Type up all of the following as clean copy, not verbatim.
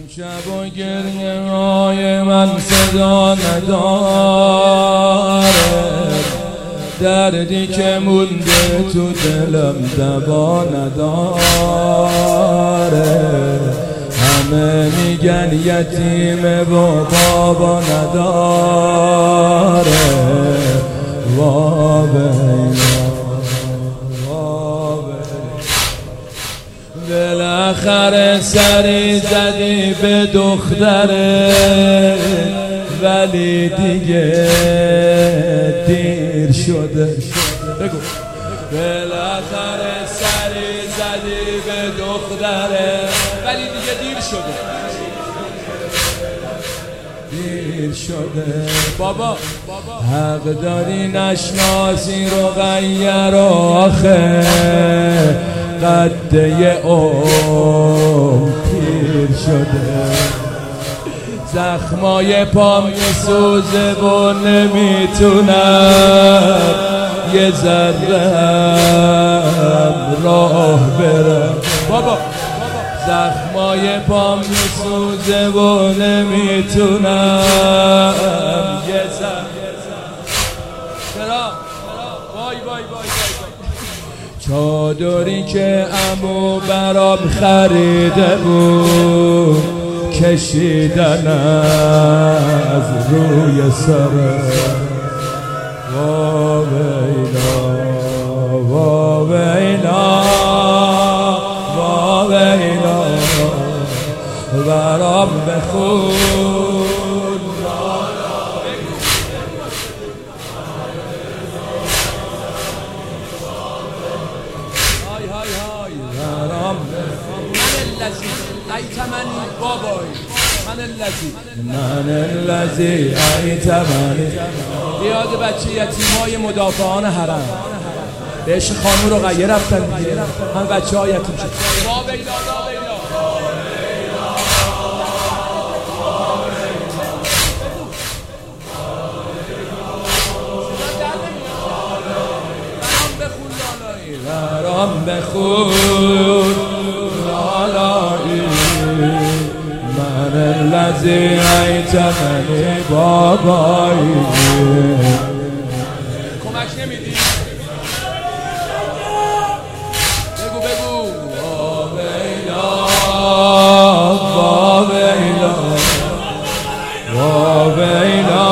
شب و گریه های من صدا نداره، دردی که مونده تو دلم دوا نداره. همه میگن یتیمه و بابا نداره. بالاخره سری زدی به دختره، ولی دیگه دیر شده. بگو. بالاخره سری زدی به دختره، ولی دیگه دیر شده. دیر شده. بابا حق داری نشناسی رو غیر آخه، قده پیر شده. زخمای پام میسوزه و نمیتونم یه ذره راه برم. بابا زخمای پام میسوزه و نمیتونم یه ذره. وای وای وای. چادری که عمو برام خریده بود، کشیدن از روی سرم. وا ویلا وا ویلا وا ویلا، برام بخون. من الذی ایتمنی. یاد بچه یتیمای مدافعان حرم بهش خانو رو غیر رفتن دیگه. من بچه ها یتیم شد. برام بخون لالایی، من الذی ایتمنی بابایی. کمک نمیدی؟ بگو بگو. وا ویلا وا ویلا وا ویلا،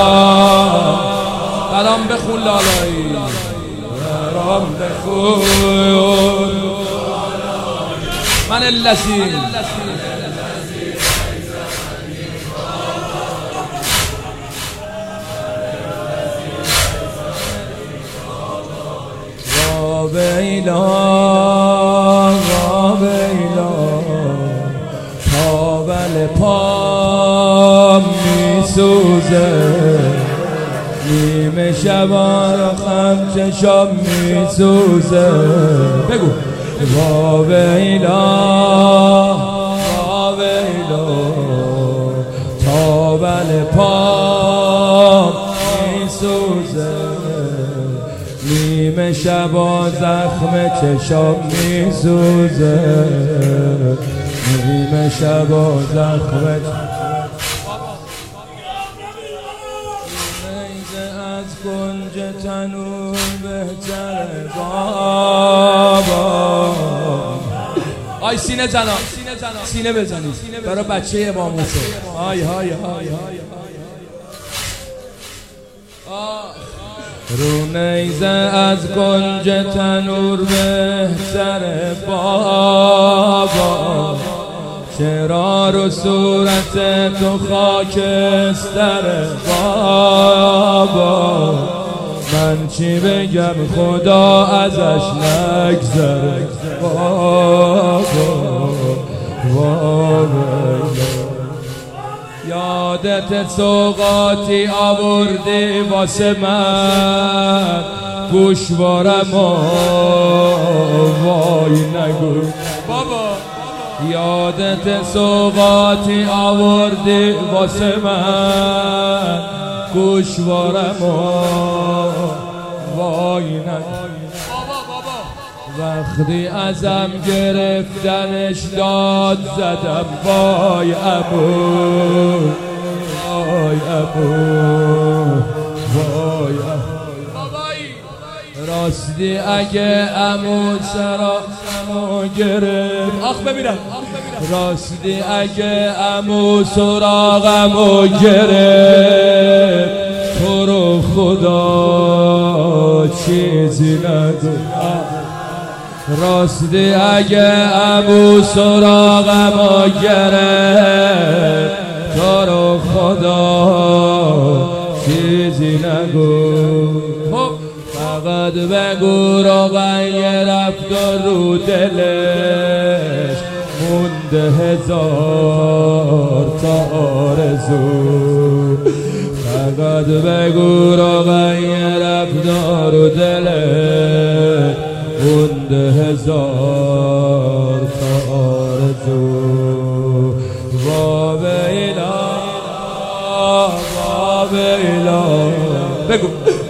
برام بخون لالایی، برام بخون. من الذی ویلا وا ویلا، تابل پام میسوزه، نیمه شبان و خم چشام میسوزه. بگو. وا ویلا وا ویلا، تابل پام میسوزه، نیمه شبا زخم چشام میسوزه، نیمه شبا زخم. نیزه از کنج تنور بهتر بابا. آی سینه زنا، سینه بزنید برای بچه امام حسین. آی های های های. رو نیزه از کنج تنور بهتر بابا، چرا رو صورت تو خاکستر بابا. من چی بگم خدا ازش نگذره بابا. یادت سوغاتی آوردی واسه من، گوشوارم وای نگو بابا. یادت سوغاتی آوردی واسه من، گوشوارم وای نگو. وقتی ازم گرفتنش داد زدم وای عمو وای عمو وای راستی اگه عمو سراغمو گرفت آخ ببینم راستی اگه عمو سراغمو گرفت تو رو خدا چیزی نگو راستی اگه عمو سراغمو گرفت تو رو خدا چیزی نگو فقط بگو روغن رفت و رو دلش مونده هزار تا آرزو فقط بگو روغن رفت و رو دلش مونده هزار تا آرزو وابیلا وابیلا بگو